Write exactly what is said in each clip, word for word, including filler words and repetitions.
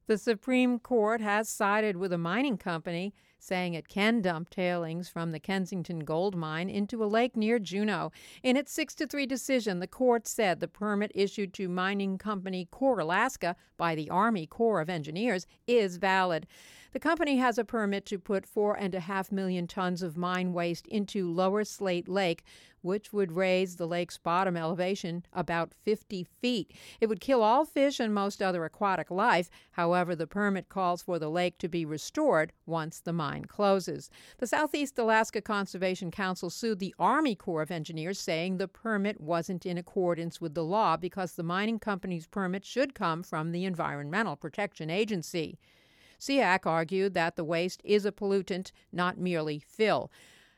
The Supreme Court has sided with a mining company, saying it can dump tailings from the Kensington gold mine into a lake near Juneau. In its six to three decision, the court said the permit issued to mining company Core Alaska by the Army Corps of Engineers is valid. The company has a permit to put four and a half million tons of mine waste into Lower Slate Lake, which would raise the lake's bottom elevation about fifty feet. It would kill all fish and most other aquatic life. However, the permit calls for the lake to be restored once the mine closes. The Southeast Alaska Conservation Council sued the Army Corps of Engineers, saying the permit wasn't in accordance with the law because the mining company's permit should come from the Environmental Protection Agency. S E A C argued that the waste is a pollutant, not merely fill.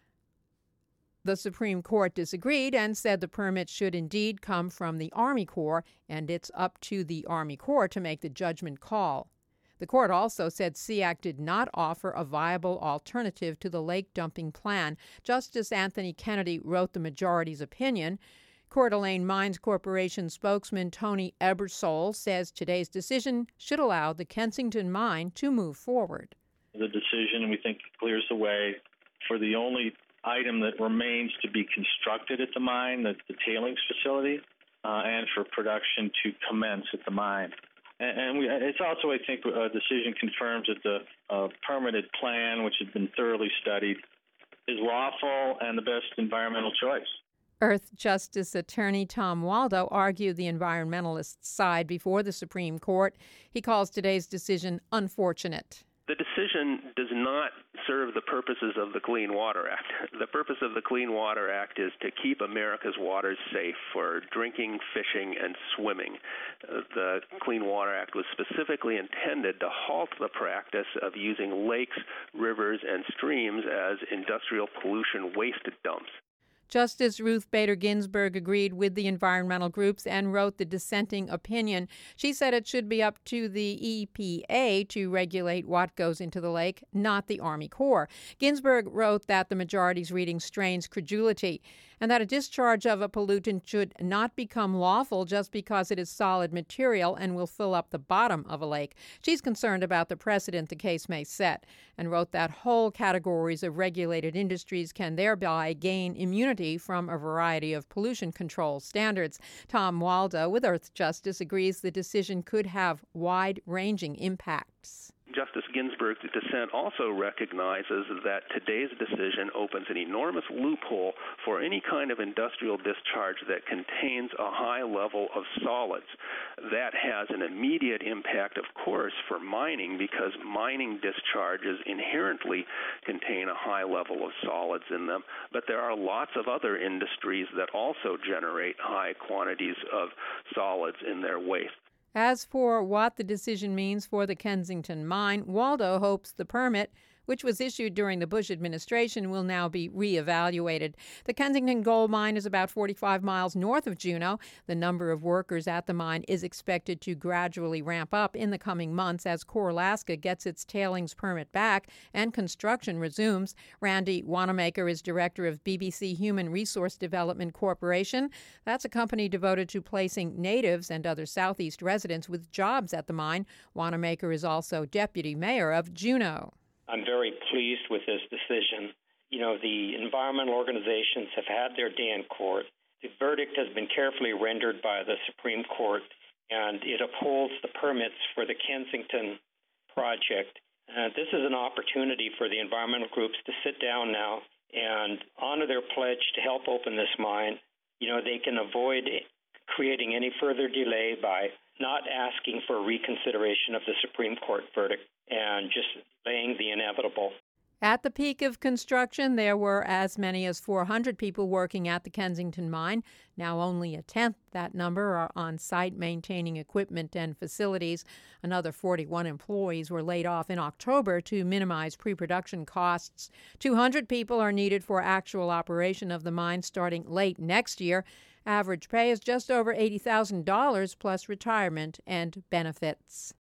The Supreme Court disagreed and said the permit should indeed come from the Army Corps, and it's up to the Army Corps to make the judgment call. The court also said S E A C did not offer a viable alternative to the lake dumping plan. Justice Anthony Kennedy wrote the majority's opinion. Coeur d'Alene Mines Corporation spokesman Tony Ebersole says today's decision should allow the Kensington mine to move forward. The decision, we think, clears the way for the only item that remains to be constructed at the mine, the, the tailings facility, uh, and for production to commence at the mine. And, and we, it's also, I think, a decision confirms that the uh, permitted plan, which has been thoroughly studied, is lawful and the best environmental choice. Earth Justice Attorney Tom Waldo argued the environmentalists' side before the Supreme Court. He calls today's decision unfortunate. The decision does not serve the purposes of the Clean Water Act. The purpose of the Clean Water Act is to keep America's waters safe for drinking, fishing, and swimming. Uh, the Clean Water Act was specifically intended to halt the practice of using lakes, rivers, and streams as industrial pollution waste dumps. Justice Ruth Bader Ginsburg agreed with the environmental groups and wrote the dissenting opinion. She said it should be up to the E P A to regulate what goes into the lake, not the Army Corps. Ginsburg wrote that the majority's reading strains credulity and that a discharge of a pollutant should not become lawful just because it is solid material and will fill up the bottom of a lake. She's concerned about the precedent the case may set and wrote that whole categories of regulated industries can thereby gain immunity from a variety of pollution control standards. Tom Waldo with Earth Justice agrees the decision could have wide-ranging impacts. Justice Ginsburg's dissent also recognizes that today's decision opens an enormous loophole for any kind of industrial discharge that contains a high level of solids. That has an immediate impact, of course, for mining because mining discharges inherently contain a high level of solids in them, but there are lots of other industries that also generate high quantities of solids in their waste. As for what the decision means for the Kensington mine, Waldo hopes the permit, which was issued during the Bush administration, will now be reevaluated. The Kensington gold mine is about forty-five miles north of Juneau. The number of workers at the mine is expected to gradually ramp up in the coming months as Core Alaska gets its tailings permit back and construction resumes. Randy Wanamaker is director of B B C Human Resource Development Corporation. That's a company devoted to placing natives and other Southeast residents with jobs at the mine. Wanamaker is also deputy mayor of Juneau. I'm very pleased with this decision. You know, the environmental organizations have had their day in court. The verdict has been carefully rendered by the Supreme Court, and it upholds the permits for the Kensington project. Uh, this is an opportunity for the environmental groups to sit down now and honor their pledge to help open this mine. You know, they can avoid creating any further delay by not asking for reconsideration of the Supreme Court verdict and just delaying the inevitable. At the peak of construction, there were as many as four hundred people working at the Kensington mine. Now only a tenth that number are on site maintaining equipment and facilities. Another forty-one employees were laid off in October to minimize pre-production costs. two hundred people are needed for actual operation of the mine starting late next year. Average pay is just over eighty thousand dollars plus retirement and benefits.